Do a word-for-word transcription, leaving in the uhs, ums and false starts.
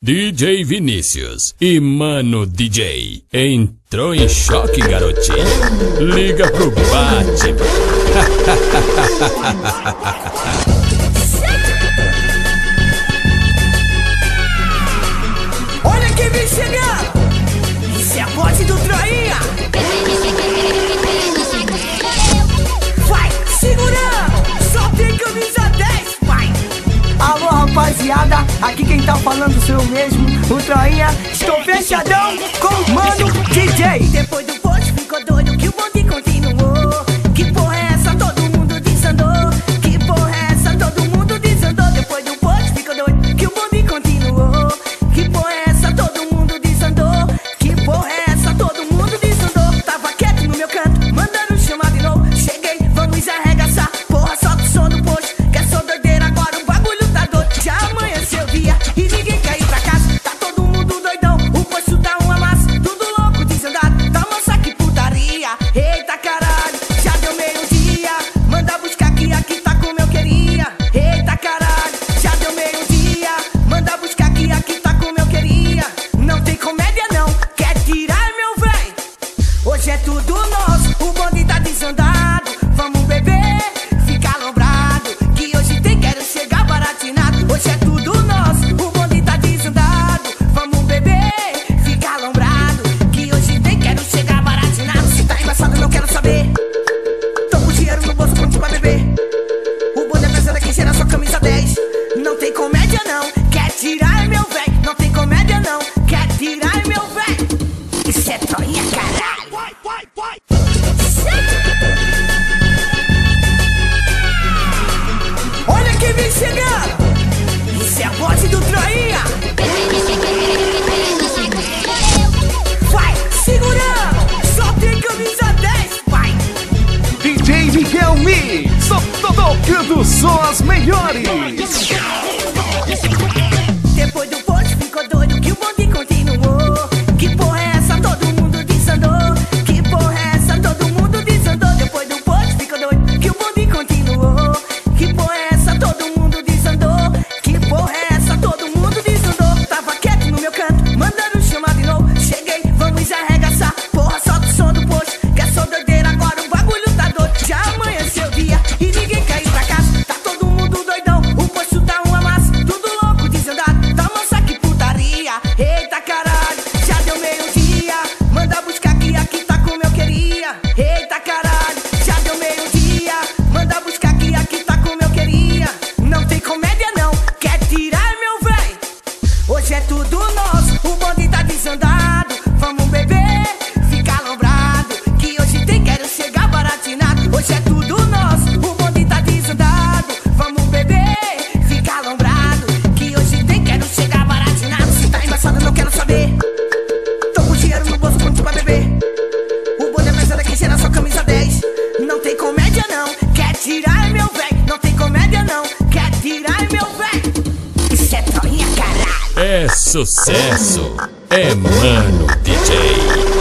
D J Vinícius e Mano D J. Entrou em choque, garotinho? Liga pro Batman. Olha quem vem chegando! Isso é a voz do Troinha! Vai, segurando! Só tem camisa dez, pai! Alô, rapaziada, aqui quem tá falando sou eu mesmo, o Troinha. Estou fechadão com o Mano D J. Depois do post ficou doido que o bonde continuou. Que porra é essa? Todo mundo desandou. Que porra é essa? Todo mundo desandou. Depois do post ficou doido que o bonde continuou. Que porra é essa? Todo mundo desandou. Que porra é essa? Todo mundo desandou. Tava quieto no meu canto, mandando chamar de novo. Cheguei, vamos arregaçar. Porra, solta o som do post, que é só doideira. Agora o bagulho tá doido. Já amanheceu o dia e ninguém caiu pra casa. Tá todo mundo doidão, o posto tá uma massa. Tudo louco, desandado, tá moça que putaria. Eita caralho, já deu meio dia. Manda buscar que aqui tá como eu queria. Eita caralho, já deu meio dia. Manda buscar que aqui tá como eu queria. Não tem comédia não, quer tirar meu véi? Hoje é tudo nosso, o bonde tá desandado. Vamos beber, ficar alombrado, que hoje tem quero chegar baratinado. Hoje é tudo nosso, o bonde tá desandado. Vamos beber, ficar alombrado, que hoje tem quero chegar baratinado. Se tá embaçado não quero saber. Tô com dinheiro no bolso pronto pra beber. O bonde é pesado que cheira só camisa dez. Não tem comédia não, quer tirar meu véi? Não tem comédia não, quer tirar meu véi? Isso é Troinha, caralho. Olha quem vem chegando! Isso é a voz do Troinha! Vai, segurando! Só tem camisa dez, pai! D J Miguel Mi, só tô tocando só as melhores. Depois do post ficou doido que o bonde continuou. Que porra é essa? Todo mundo desandou. Que porra é essa? Todo mundo desandou. Depois do post ficou doido que o bonde continuou. Que porra é essa? Todo mundo desandou. Que porra é essa? Todo mundo desandou. Tava quieto no meu canto, mandando chamar de novo. Cheguei, vamos arregaçar. Porra, solta o som do post, que é só doideira. Agora o bagulho tá doido. Já amanheceu o dia e ninguém caiu pra casa. Tá todo mundo doidão, o posto tá uma massa. Tudo louco, desandado, tá moça que putaria. Eita caralho, já deu meio dia. Manda buscar que aqui tá como eu queria. Eita caralho, já deu meio dia. Manda buscar que aqui tá como eu queria. Não tem comédia não, quer tirar meu véi? Hoje é tudo nosso, o bonde tá desandado. Vamos beber, ficar alombrado, que hoje tem quero chegar baratinado. Hoje é tudo nosso, o bonde tá desandado. Vamos beber, ficar alombrado, que hoje tem quero chegar baratinado. Se tá embaçado não quero saber. Tô com dinheiro no bolso pronto pra beber. O bonde é pesado que cheira só camisa dez. Não tem comédia não, quer tirar meu véi? Não tem comédia não, quer tirar meu véi? Isso é Troinha, caralho. É sucesso, é Mano D J.